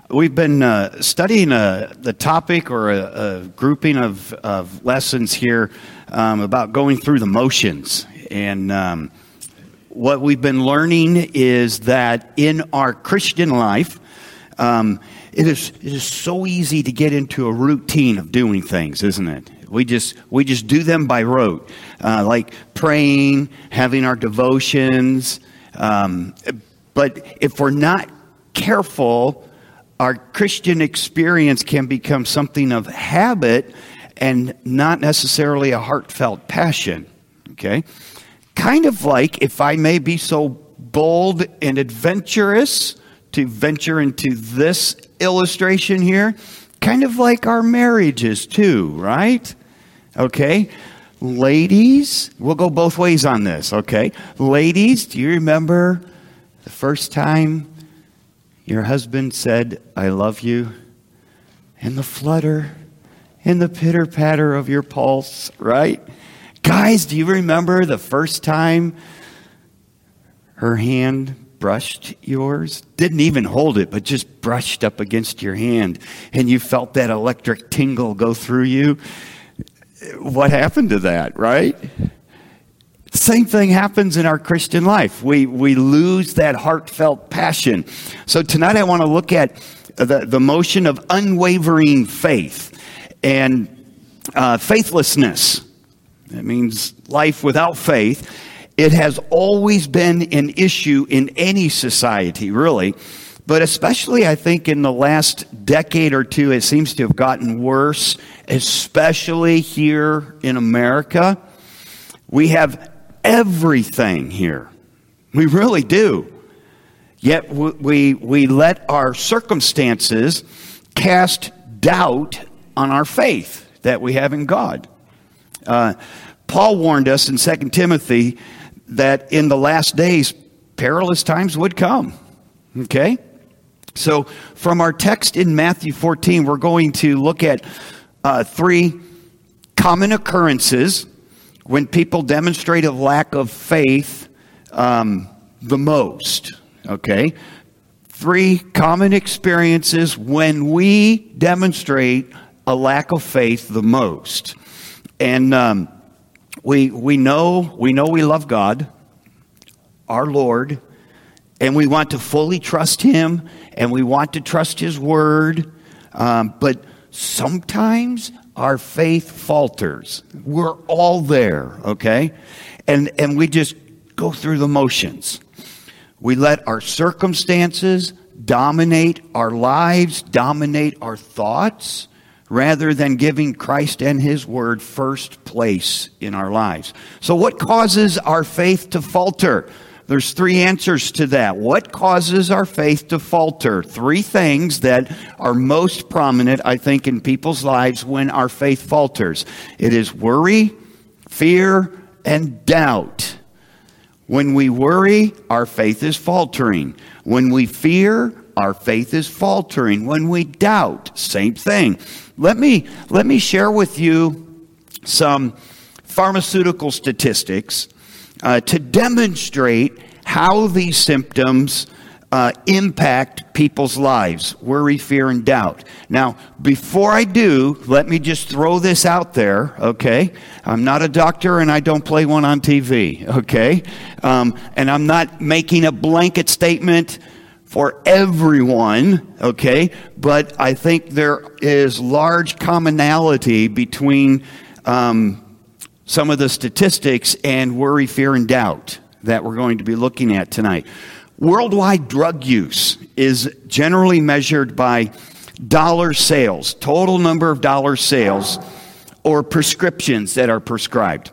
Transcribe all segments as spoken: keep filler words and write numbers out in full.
We've been uh, studying a, the topic or a, a grouping of, of lessons here um, about going through the motions. And um, what we've been learning is that in our Christian life, um, it is it is so easy to get into a routine of doing things, isn't it? We just we just do them by rote, uh, like praying, having our devotions. Um, but if we're not careful, our Christian experience can become something of habit and not necessarily a heartfelt passion, okay? Kind of like, if I may be so bold and adventurous to venture into this illustration here, kind of like our marriages too, right? Okay? Ladies, we'll go both ways on this, okay? Ladies, do you remember the first time your husband said, "I love you," and the flutter and the pitter-patter of your pulse, right? Guys, do you remember the first time her hand brushed yours? Didn't even hold it, but just brushed up against your hand, and you felt that electric tingle go through you? What happened to that, right? Same thing happens in our Christian life. We we lose that heartfelt passion. So tonight I want to look at the, the motion of unwavering faith and uh, faithlessness. That means life without faith. It has always been an issue in any society, really. But especially, I think, in the last decade or two, it seems to have gotten worse, especially here in America. We have everything here. We really do. Yet we we let our circumstances cast doubt on our faith that we have in God. Uh, Paul warned us in Second Timothy that in the last days, perilous times would come. Okay? So from our text in Matthew fourteen, we're going to look at uh, three common occurrences when people demonstrate a lack of faith um, the most, okay? Three common experiences when we demonstrate a lack of faith the most. And um, we we know we know we love God, our Lord, and we want to fully trust Him, and we want to trust His Word, um, but sometimes our faith falters. We're all there, okay? And and we just go through the motions. We let our circumstances dominate our lives, dominate our thoughts, rather than giving Christ and His Word first place in our lives. So what causes our faith to falter? There's three answers to that. What causes our faith to falter? Three things that are most prominent, I think, in people's lives when our faith falters. It is worry, fear, and doubt. When we worry, our faith is faltering. When we fear, our faith is faltering. When we doubt, same thing. Let me, let me share with you some pharmaceutical statistics Uh, to demonstrate how these symptoms uh, impact people's lives, worry, fear, and doubt. Now, before I do, let me just throw this out there, okay? I'm not a doctor and I don't play one on T V, okay? Um, and I'm not making a blanket statement for everyone, okay? But I think there is large commonality between um some of the statistics and worry, fear, and doubt that we're going to be looking at tonight. Worldwide drug use is generally measured by dollar sales, total number of dollar sales, or prescriptions that are prescribed.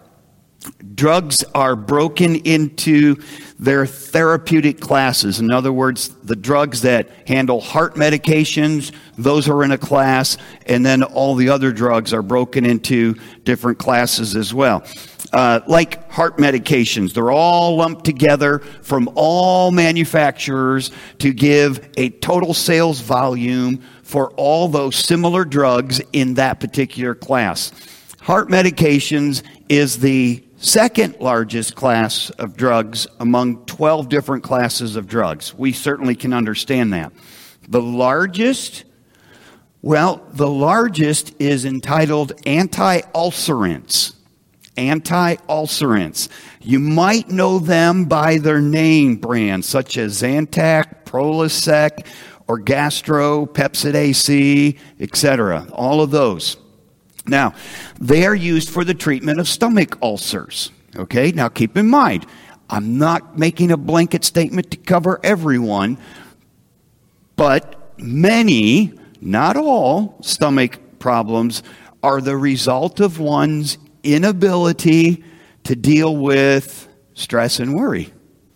Drugs are broken into their therapeutic classes. In other words, the drugs that handle heart medications, those are in a class, and then all the other drugs are broken into different classes as well. Uh, like heart medications, they're all lumped together from all manufacturers to give a total sales volume for all those similar drugs in that particular class. Heart medications is the second largest class of drugs among twelve different classes of drugs. We certainly can understand that. The largest, well, the largest is entitled anti-ulcerants. Anti-ulcerants. You might know them by their name brands, such as Zantac, Prilosec, or Gastro, Pepcid A C, et cetera. All of those. Now, they are used for the treatment of stomach ulcers. Okay, now keep in mind, I'm not making a blanket statement to cover everyone, but many, not all, stomach problems are the result of one's inability to deal with stress and worry.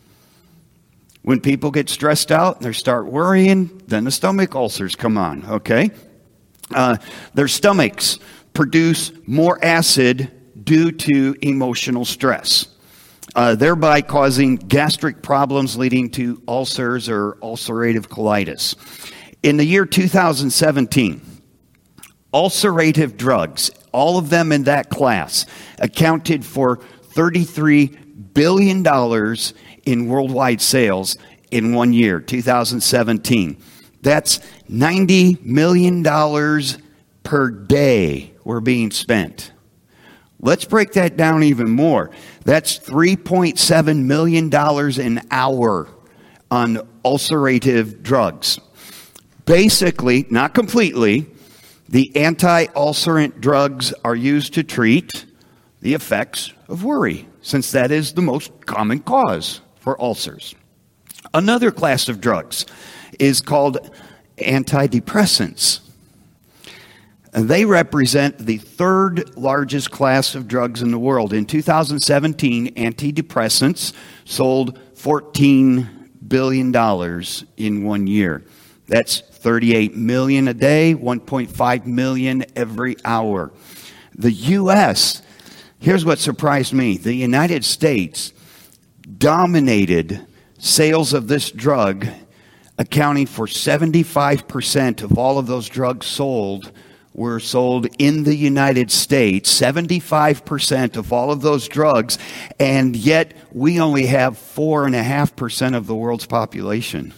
When people get stressed out and they start worrying, then the stomach ulcers come on, okay? Uh, their stomachs produce more acid due to emotional stress, uh, thereby causing gastric problems leading to ulcers or ulcerative colitis. In the year two thousand seventeen, ulcerative drugs, all of them in that class, accounted for thirty-three billion dollars in worldwide sales in one year, two thousand seventeen. That's ninety million dollars per day were being spent. Let's break that down even more. That's three point seven million dollars an hour on ulcerative drugs. Basically, not completely, the anti-ulcerant drugs are used to treat the effects of worry, since that is the most common cause for ulcers. Another class of drugs is called antidepressants. And they represent the third largest class of drugs in the world. In two thousand seventeen, antidepressants sold fourteen billion dollars in one year. That's thirty-eight million dollars a day, one point five million dollars every hour. The U S, here's what surprised me. The United States dominated sales of this drug, accounting for seventy-five percent of all of those drugs sold were sold in the United States, seventy-five percent of all of those drugs, and yet we only have four point five percent of the world's population.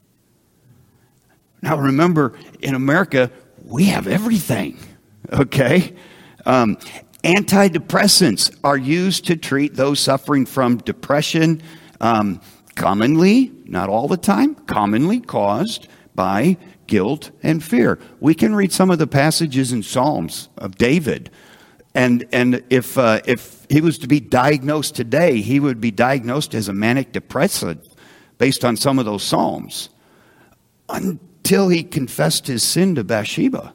Now remember, in America, we have everything, okay? Um, antidepressants are used to treat those suffering from depression, um, commonly, not all the time, commonly caused by guilt and fear. We can read some of the passages in Psalms of David, and and if uh, if he was to be diagnosed today, he would be diagnosed as a manic depressive based on some of those Psalms, until he confessed his sin to Bathsheba,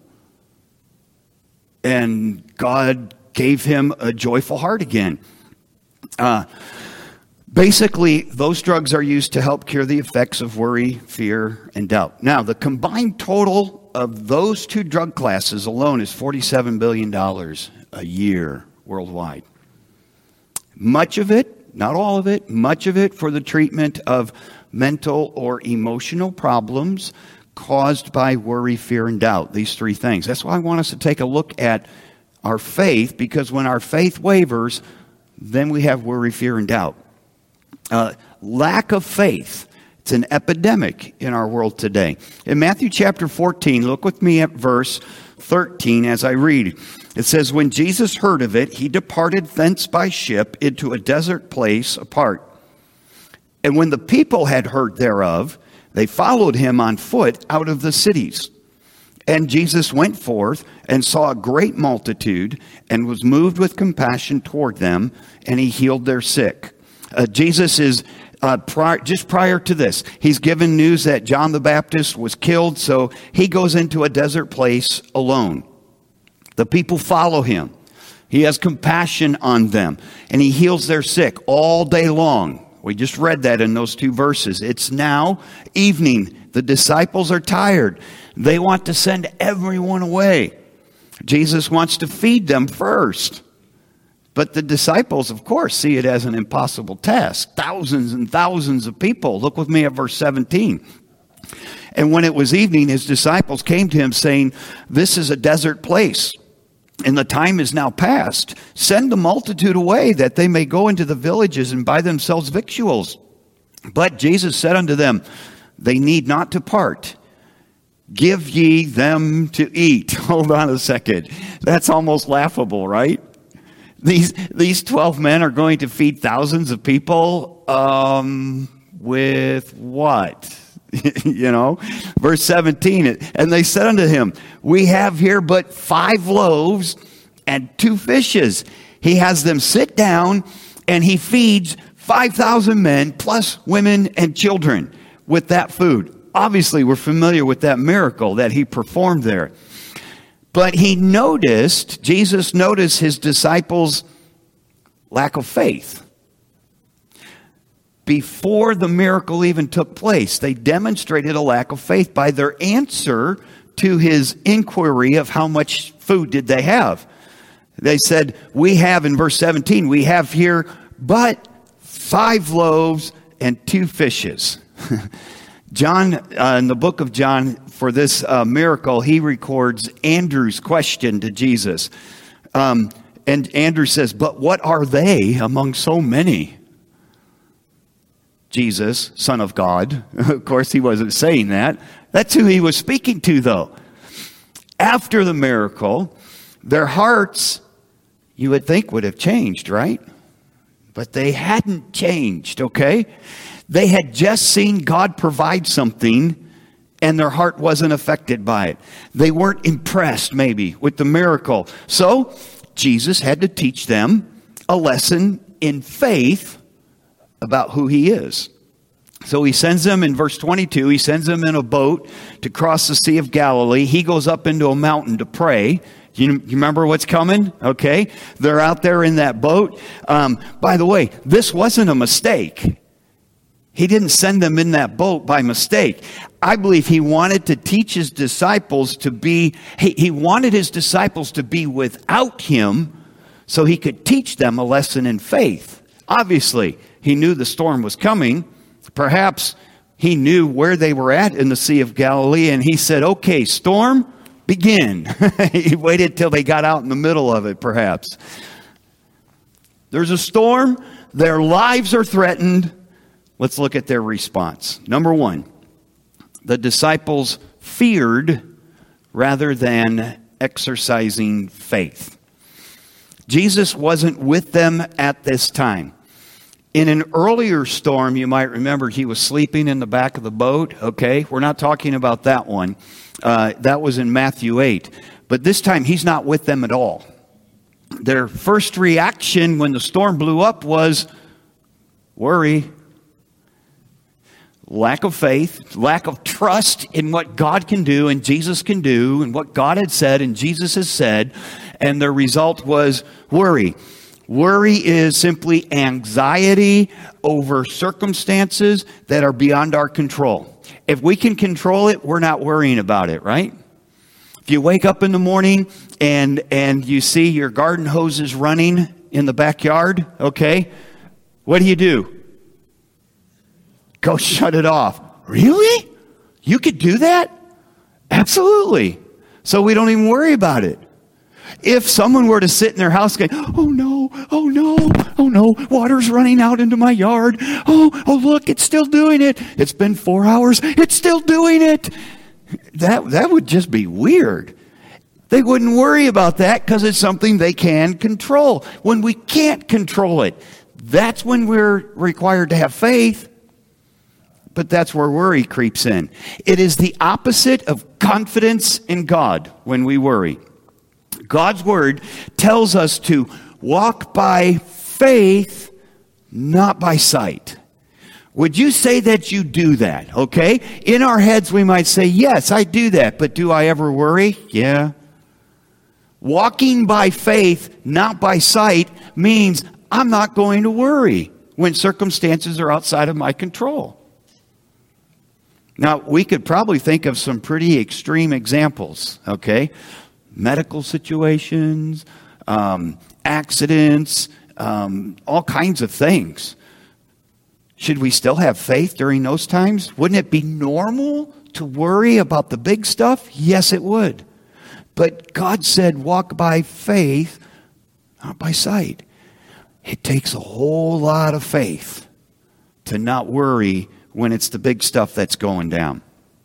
and God gave him a joyful heart again. Uh, Basically, those drugs are used to help cure the effects of worry, fear, and doubt. Now, the combined total of those two drug classes alone is forty-seven billion dollars a year worldwide. Much of it, not all of it, much of it for the treatment of mental or emotional problems caused by worry, fear, and doubt. These three things. That's why I want us to take a look at our faith, because when our faith wavers, then we have worry, fear, and doubt. Uh, lack of faith. It's an epidemic in our world today. In Matthew chapter fourteen, look with me at verse thirteen as I read. It says, "When Jesus heard of it, he departed thence by ship into a desert place apart. And when the people had heard thereof, they followed him on foot out of the cities. And Jesus went forth and saw a great multitude and was moved with compassion toward them, and he healed their sick." Uh, Jesus is, uh, prior, just prior to this, he's given news that John the Baptist was killed, so he goes into a desert place alone. The people follow him. He has compassion on them, and he heals their sick all day long. We just read that in those two verses. It's now evening. The disciples are tired. They want to send everyone away. Jesus wants to feed them first. But the disciples, of course, see it as an impossible task. Thousands and thousands of people. Look with me at verse seventeen. "And when it was evening, his disciples came to him, saying, 'This is a desert place, and the time is now past. Send the multitude away, that they may go into the villages and buy themselves victuals.' But Jesus said unto them, 'They need not depart. Give ye them to eat. Hold on a second. That's almost laughable, right? These these twelve men are going to feed thousands of people um, with what? You know, verse seventeen, and they said unto him, we have here but five loaves and two fishes. He has them sit down, and he feeds five thousand men, plus women and children, with that food. Obviously, we're familiar with that miracle that he performed there. But he noticed, Jesus noticed his disciples' lack of faith. Before the miracle even took place, they demonstrated a lack of faith by their answer to his inquiry of how much food did they have. They said, we have, in verse seventeen, we have here but five loaves and two fishes. John, uh, in the book of John, for this uh, miracle, he records Andrew's question to Jesus. Um, and Andrew says, but what are they among so many? Jesus, Son of God. Of course, he wasn't saying that. That's who he was speaking to, though. After the miracle, their hearts, you would think, would have changed, right? But they hadn't changed, okay? They had just seen God provide something, and their heart wasn't affected by it. They weren't impressed, maybe, with the miracle. So, Jesus had to teach them a lesson in faith about who he is. So he sends them in verse twenty-two, he sends them in a boat to cross the Sea of Galilee. He goes up into a mountain to pray. You, you remember what's coming? Okay. They're out there in that boat. Um, by the way, this wasn't a mistake. He didn't send them in that boat by mistake. I believe he wanted to teach his disciples to be, he, he wanted his disciples to be without him so he could teach them a lesson in faith. Obviously, he knew the storm was coming. Perhaps he knew where they were at in the Sea of Galilee, and he said, okay, storm, begin. He waited till they got out in the middle of it, perhaps. There's a storm. Their lives are threatened. Let's look at their response. Number one, the disciples feared rather than exercising faith. Jesus wasn't with them at this time. In an earlier storm, you might remember he was sleeping in the back of the boat. Okay, we're not talking about that one. Uh, that was in Matthew eight. But this time, he's not with them at all. Their first reaction when the storm blew up was worry, lack of faith, lack of trust in what God can do and Jesus can do and what God had said and Jesus has said. And the result was worry. Worry is simply anxiety over circumstances that are beyond our control. If we can control it, we're not worrying about it, right? If you wake up in the morning and and you see your garden hoses running in the backyard, okay, what do you do? Go shut it off. Really? You could do that? Absolutely. So we don't even worry about it. If someone were to sit in their house going, oh no, oh no, oh no, water's running out into my yard. Oh, oh look, it's still doing it. It's been four hours. It's still doing it. That, that would just be weird. They wouldn't worry about that because it's something they can control. When we can't control it, that's when we're required to have faith. But that's where worry creeps in. It is the opposite of confidence in God when we worry. God's word tells us to walk by faith, not by sight. Would you say that you do that? Okay? In our heads, we might say, yes, I do that. But do I ever worry? Yeah. Walking by faith, not by sight, means I'm not going to worry when circumstances are outside of my control. Now, we could probably think of some pretty extreme examples, okay? Medical situations, um, accidents, um, all kinds of things. Should we still have faith during those times? Wouldn't it be normal to worry about the big stuff? Yes, it would. But God said, walk by faith, not by sight. It takes a whole lot of faith to not worry when it's the big stuff that's going down.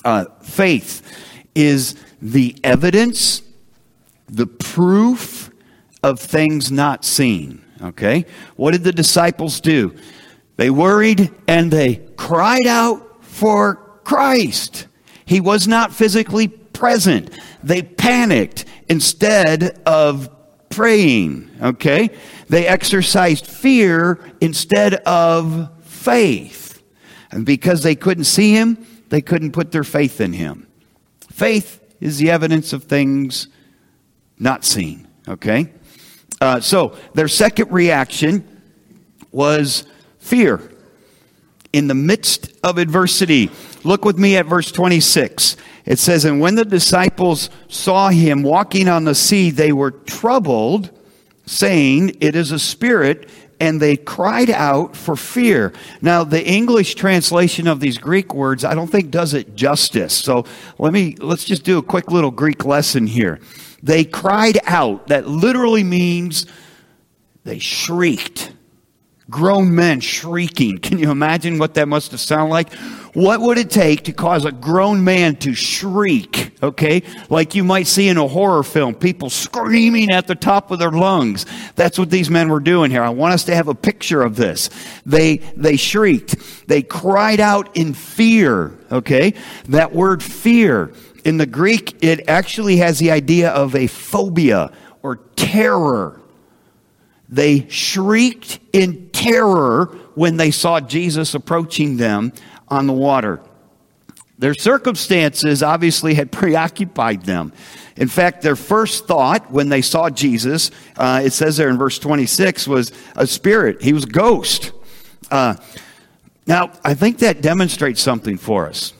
Uh, faith is the evidence, the proof of things not seen. Okay? What did the disciples do? They worried and they cried out for Christ. He was not physically present. They panicked instead of praying. Okay? They exercised fear instead of faith. And because they couldn't see him, they couldn't put their faith in him. Faith is the evidence of things not seen. Okay? Uh, so their second reaction was fear. In the midst of adversity. Look with me at verse twenty-six. It says, and when the disciples saw him walking on the sea, they were troubled, saying, it is a spirit, and they cried out for fear. Now, the English translation of these Greek words, I don't think does it justice. So let me, let's just do a quick little Greek lesson here. They cried out. That literally means they shrieked. Grown men shrieking. Can you imagine what that must have sounded like? What would it take to cause a grown man to shriek? Okay? Like you might see in a horror film, people screaming at the top of their lungs. That's what these men were doing here. I want us to have a picture of this. They, they shrieked. They cried out in fear. Okay? That word fear, in the Greek, it actually has the idea of a phobia or terror. They shrieked in terror when they saw Jesus approaching them on the water. Their circumstances obviously had preoccupied them. In fact, their first thought when they saw Jesus, uh, it says there in verse twenty-six, was a spirit. He was a ghost. Uh, now, I think that demonstrates something for us.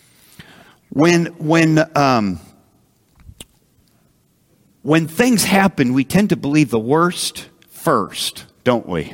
When, when, um, when things happen, we tend to believe the worst first, don't we?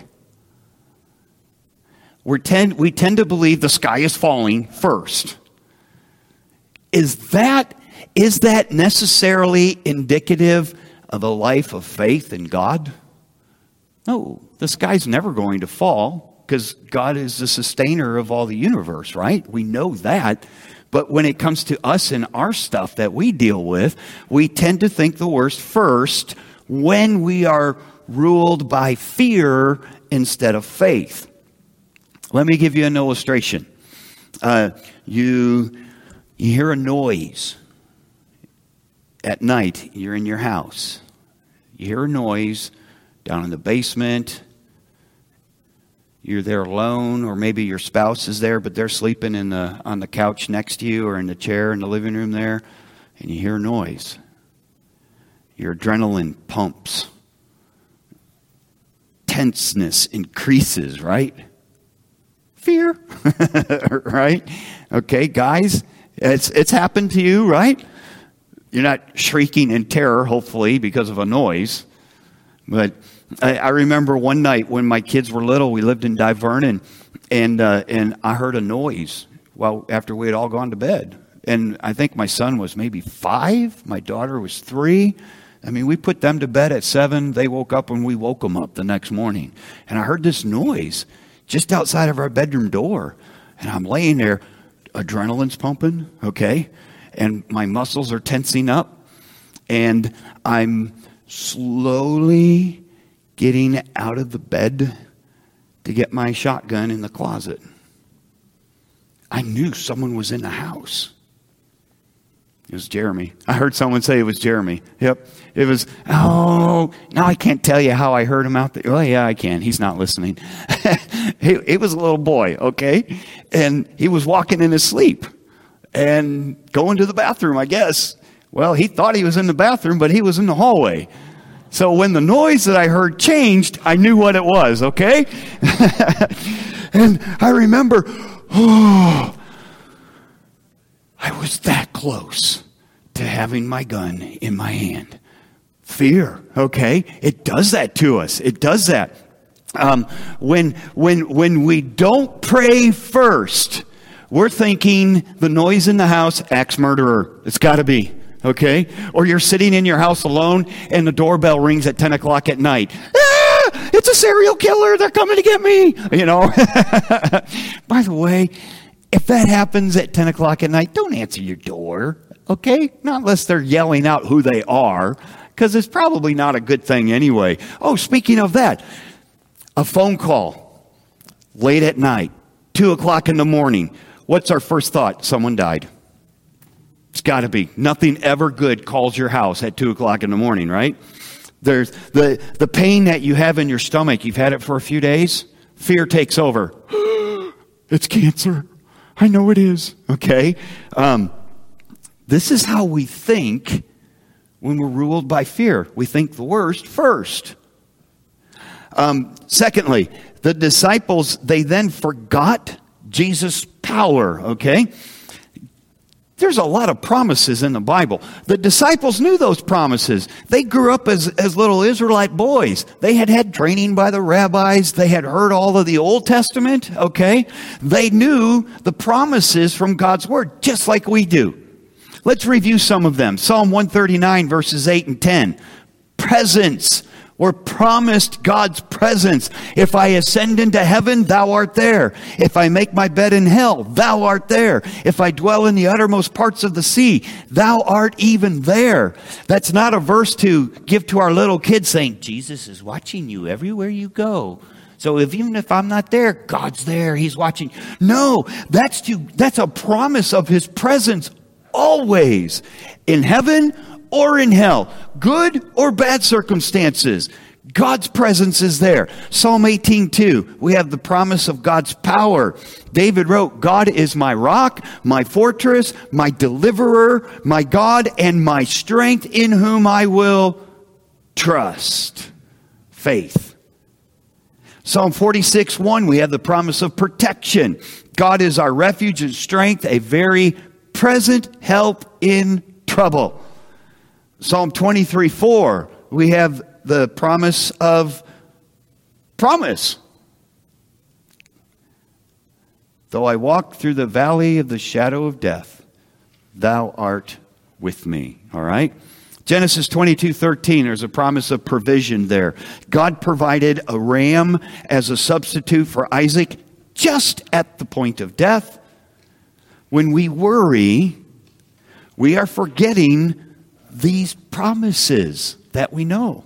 We tend, we tend to believe the sky is falling first. Is that, is that necessarily indicative of a life of faith in God? No, the sky's never going to fall because God is the sustainer of all the universe, right? We know that. But when it comes to us and our stuff that we deal with, we tend to think the worst first when we are ruled by fear instead of faith. Let me give you an illustration. Uh, you, you hear a noise at night. You're in your house. You hear a noise down in the basement. You're there alone, or maybe your spouse is there, but they're sleeping in the on the couch next to you or in the chair in the living room there, and you hear a noise. Your adrenaline pumps. Tenseness increases, right? Fear, right? Okay, guys, it's it's happened to you, right? You're not shrieking in terror, hopefully, because of a noise. But I, I remember one night when my kids were little, we lived in Divernon, and uh, and I heard a noise well after we had all gone to bed. And I think my son was maybe five, my daughter was three. I mean, we put them to bed at seven. They woke up when we woke them up the next morning. And I heard this noise just outside of our bedroom door. And I'm laying there, adrenaline's pumping, okay? And my muscles are tensing up. And I'm slowly getting out of the bed to get my shotgun in the closet. I knew someone was in the house. It was Jeremy. I heard someone say it was Jeremy. Yep. It was, oh, now I can't tell you how I heard him out there. Well, yeah, I can. He's not listening. he, he was a little boy, okay? And he was walking in his sleep and going to the bathroom, I guess. Well, he thought he was in the bathroom, but he was in the hallway. So when the noise that I heard changed, I knew what it was, okay? And I remember, oh, I was that close to having my gun in my hand. Fear, okay? It does that to us. It does that. Um, when, when, when we don't pray first, we're thinking the noise in the house, axe murderer. It's got to be, okay? Or you're sitting in your house alone and the doorbell rings at ten o'clock at night. Ah, it's a serial killer. They're coming to get me. You know? By the way, If that happens at ten o'clock at night, don't answer your door, okay? Not unless they're yelling out who they are, because it's probably not a good thing anyway. Oh, speaking of that, a phone call late at night, two o'clock in the morning. What's our first thought? Someone died. It's got to be. Nothing ever good calls your house at two o'clock in the morning, right? There's the, the pain that you have in your stomach. You've had it for a few days. Fear takes over. It's cancer. I know it is. Okay? Um, this is how we think when we're ruled by fear. We think the worst first. Um, secondly, the disciples, they then forgot Jesus' power. Okay? There's a lot of promises in the Bible. The disciples knew those promises. They grew up as, as little Israelite boys. They had had training by the rabbis. They had heard all of the Old Testament, okay? They knew the promises from God's Word, just like we do. Let's review some of them. Psalm one thirty-nine, verses eight and ten. Presence. We're promised God's presence. If I ascend into heaven, thou art there. If I make my bed in hell, thou art there. If I dwell in the uttermost parts of the sea, thou art even there. That's not a verse to give to our little kids saying, Jesus is watching you everywhere you go. So if, even if I'm not there, God's there. He's watching. No, that's to, that's a promise of His presence always in heaven or in hell, good or bad circumstances. God's presence is there. Psalm eighteen two, we have the promise of God's power. David wrote, God is my rock, my fortress, my deliverer, my God, and my strength, in whom I will trust. Faith. Psalm forty-six one, we have the promise of protection. God is our refuge and strength, a very present help in trouble. Psalm twenty-three four, we have the promise of promise. Though I walk through the valley of the shadow of death, thou art with me. All right? Genesis twenty-two thirteen, there's a promise of provision there. God provided a ram as a substitute for Isaac just at the point of death. When we worry, we are forgetting these promises that we know.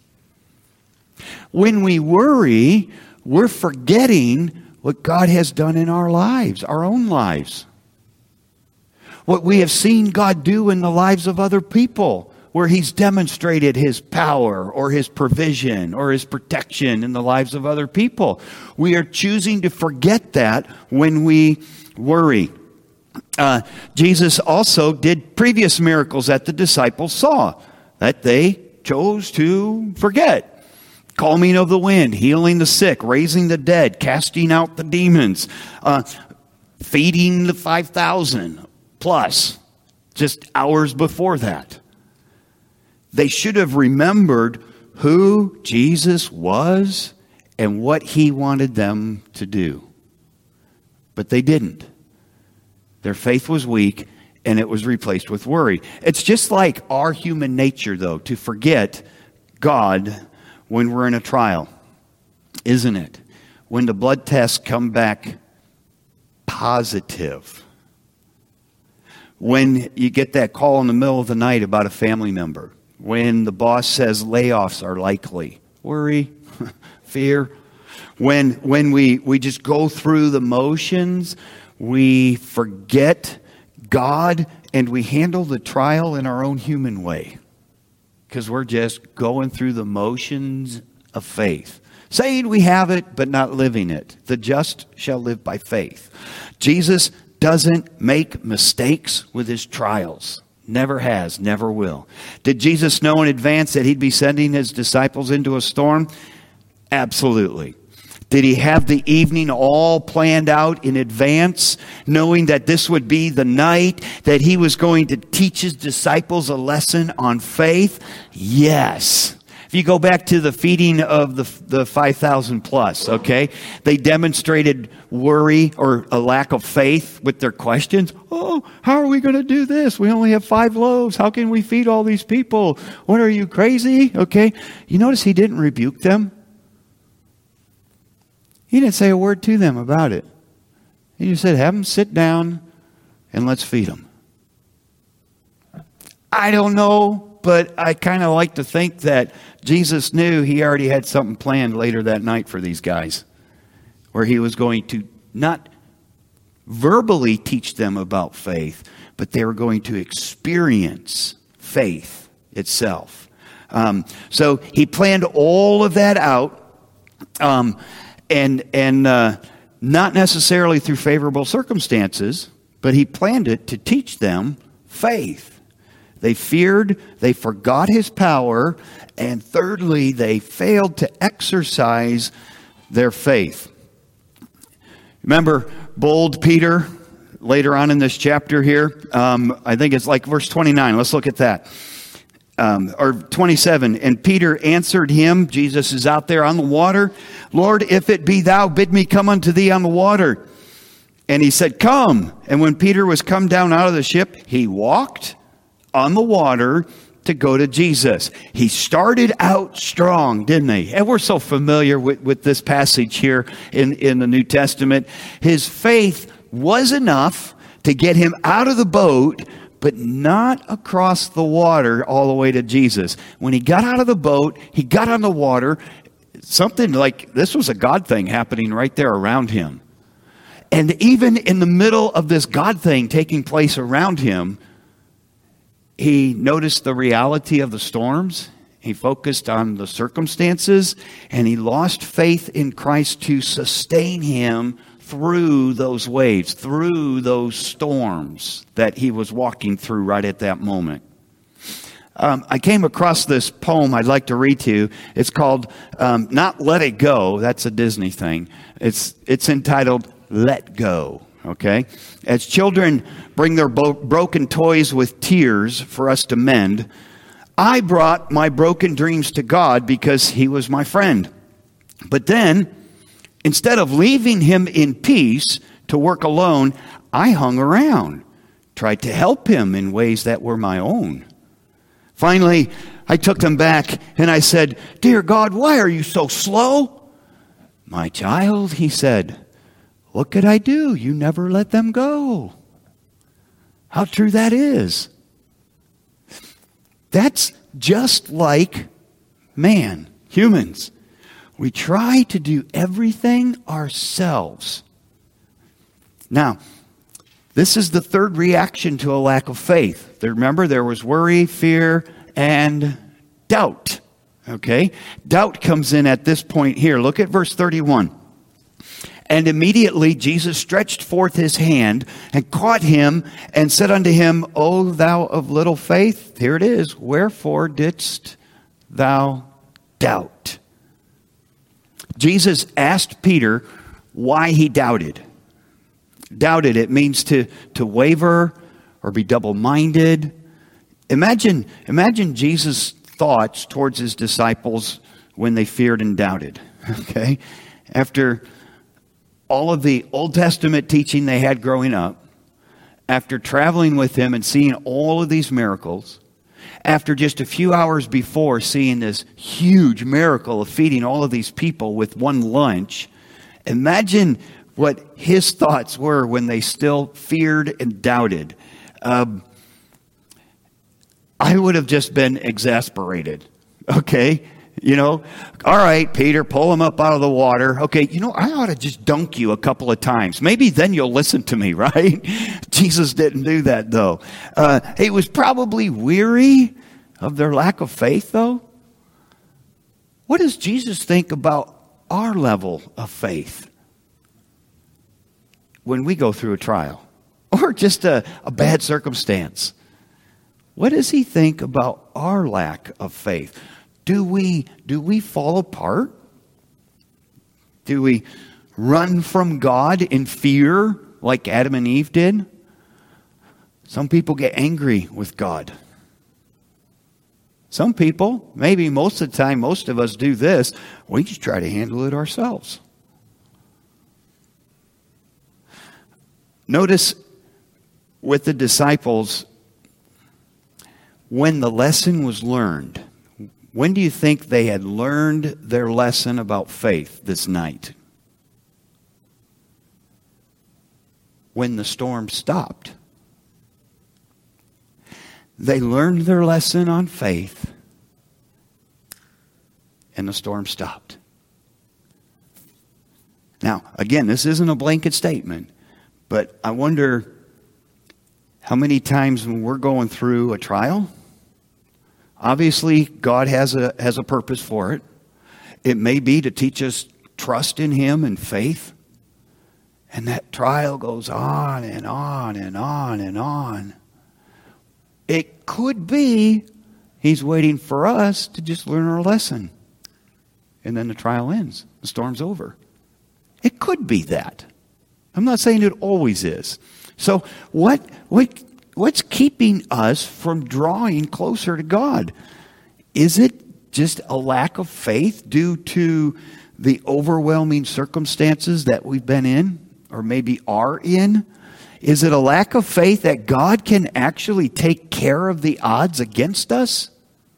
When we worry, we're forgetting what God has done in our lives, our own lives. What we have seen God do in the lives of other people, where He's demonstrated His power or His provision or His protection in the lives of other people. We are choosing to forget that when we worry. Uh, Jesus also did previous miracles that the disciples saw that they chose to forget. Calming of the wind, healing the sick, raising the dead, casting out the demons, uh, feeding the five thousand plus just hours before that. They should have remembered who Jesus was and what He wanted them to do. But they didn't. Their faith was weak, and it was replaced with worry. It's just like our human nature, though, to forget God when we're in a trial, isn't it? When the blood tests come back positive. When you get that call in the middle of the night about a family member. When the boss says layoffs are likely. Worry, fear. When, when we, we just go through the motions, we forget God, and we handle the trial in our own human way. Because we're just going through the motions of faith. Saying we have it, but not living it. The just shall live by faith. Jesus doesn't make mistakes with His trials. Never has, never will. Did Jesus know in advance that He'd be sending His disciples into a storm? Absolutely. Did He have the evening all planned out in advance, knowing that this would be the night that He was going to teach His disciples a lesson on faith? Yes. If you go back to the feeding of the, the five thousand plus, okay, they demonstrated worry or a lack of faith with their questions. Oh, how are we going to do this? We only have five loaves. How can we feed all these people? What, are you crazy? Okay. You notice He didn't rebuke them. He didn't say a word to them about it. He just said, have them sit down and let's feed them. I don't know, but I kind of like to think that Jesus knew he already had something planned later that night for these guys, where he was going to not verbally teach them about faith, but they were going to experience faith itself. Um, so he planned all of that out, um, and and uh, not necessarily through favorable circumstances, but he planned it to teach them faith. They feared, they forgot his power, and thirdly, they failed to exercise their faith. Remember bold Peter later on in this chapter here? Um, I think it's like verse twenty-nine. Let's look at that. Um, or twenty-seven. And Peter answered him, Jesus is out there on the water, Lord, if it be thou, bid me come unto thee on the water. And he said, come. And when Peter was come down out of the ship, he walked on the water to go to Jesus. He started out strong, didn't he? And we're so familiar with, with this passage here in, in the New Testament. His faith was enough to get him out of the boat, but not across the water all the way to Jesus. When he got out of the boat, he got on the water. Something like this was a God thing happening right there around him. And even in the middle of this God thing taking place around him, he noticed the reality of the storms. He focused on the circumstances, and he lost faith in Christ to sustain him through those waves, through those storms that he was walking through right at that moment. Um, I came across this poem I'd like to read to you. It's called um, Not Let It Go. That's a Disney thing. It's, it's entitled Let Go. Okay? As children bring their bo- broken toys with tears for us to mend, I brought my broken dreams to God because he was my friend. But then, instead of leaving him in peace to work alone, I hung around, tried to help him in ways that were my own. Finally, I took them back and I said, Dear God, why are you so slow? My child, he said, what could I do? You never let them go. How true that is. That's just like man, humans. We try to do everything ourselves. Now, this is the third reaction to a lack of faith. Remember, there was worry, fear, and doubt. Okay? Doubt comes in at this point here. Look at verse thirty-one. And immediately Jesus stretched forth his hand and caught him and said unto him, O thou of little faith, here it is, wherefore didst thou doubt? Jesus asked Peter why he doubted. Doubted, it means to, to waver or be double-minded. Imagine, imagine Jesus' thoughts towards his disciples when they feared and doubted. Okay? After all of the Old Testament teaching they had growing up, after traveling with him and seeing all of these miracles, after just a few hours before seeing this huge miracle of feeding all of these people with one lunch, imagine what his thoughts were when they still feared and doubted. Um, I would have just been exasperated, okay? You know, all right, Peter, pull him up out of the water. Okay, you know, I ought to just dunk you a couple of times. Maybe then you'll listen to me, right? Jesus didn't do that, though. Uh, he was probably weary of their lack of faith, though. What does Jesus think about our level of faith when we go through a trial or just a, a bad circumstance? What does he think about our lack of faith? Do we, do we fall apart? Do we run from God in fear like Adam and Eve did? Some people get angry with God. Some people, maybe most of the time, most of us do this. We just try to handle it ourselves. Notice with the disciples, when the lesson was learned, when do you think they had learned their lesson about faith this night? when the storm stopped. They learned their lesson on faith, and the storm stopped. Now, again, this isn't a blanket statement, but I wonder how many times when we're going through a trial, obviously God has a has a purpose for it. It may be to teach us trust in Him and faith. And that trial goes on and on and on and on. It could be He's waiting for us to just learn our lesson. And then the trial ends. The storm's over. It could be that. I'm not saying it always is. So what, what, what's keeping us from drawing closer to God? Is it just a lack of faith due to the overwhelming circumstances that we've been in or maybe are in? Is it a lack of faith that God can actually take care of the odds against us?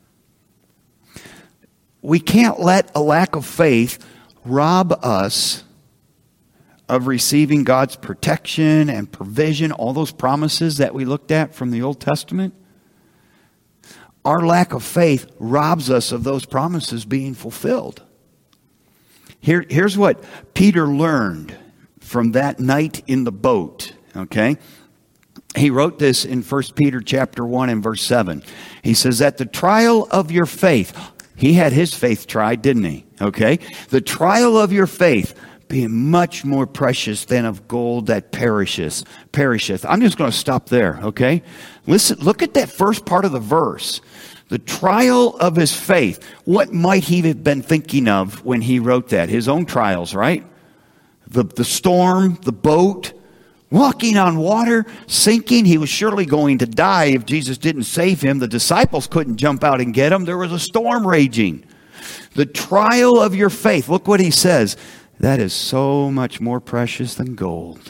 We can't let a lack of faith rob us of receiving God's protection and provision, all those promises that we looked at from the Old Testament. Our lack of faith robs us of those promises being fulfilled. Here, here's what Peter learned from that night in the boat, okay? He wrote this in First Peter chapter one and verse seven. He says, at the trial of your faith, he had his faith tried, didn't he? Okay? The trial of your faith, being much more precious than of gold that perisheth. Perisheth. I'm just going to stop there, okay? Listen, look at that first part of the verse. The trial of his faith. What might he have been thinking of when he wrote that? His own trials, right? The, the storm, the boat, walking on water, sinking. He was surely going to die if Jesus didn't save him. The disciples couldn't jump out and get him. There was a storm raging. The trial of your faith. Look what he says. That is so much more precious than gold.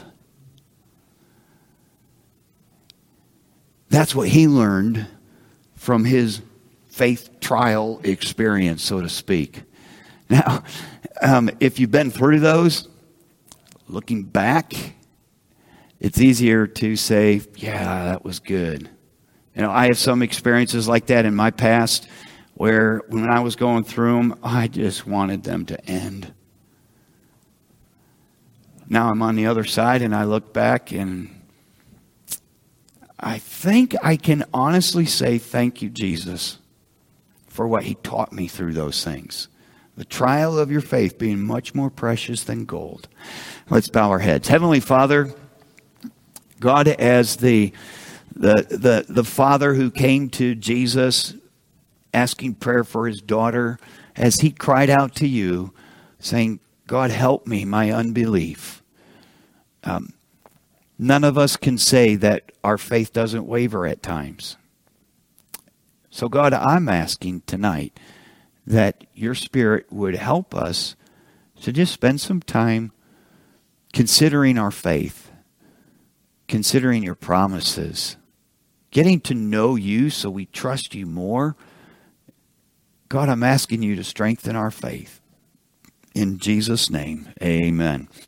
That's what he learned from his faith trial experience, so to speak. Now, um, if you've been through those, looking back, it's easier to say, yeah, that was good. You know, I have some experiences like that in my past where when I was going through them, I just wanted them to end. Now I'm on the other side and I look back and I think I can honestly say thank you, Jesus, for what He taught me through those things. The trial of your faith being much more precious than gold. Let's bow our heads. Heavenly Father, God, as the, the, the, the Father who came to Jesus asking prayer for his daughter, as he cried out to you, saying, God, help me, my unbelief. Um, none of us can say that our faith doesn't waver at times. So God, I'm asking tonight that your Spirit would help us to just spend some time considering our faith, considering your promises, getting to know you so we trust you more. God, I'm asking you to strengthen our faith. In Jesus' name, amen.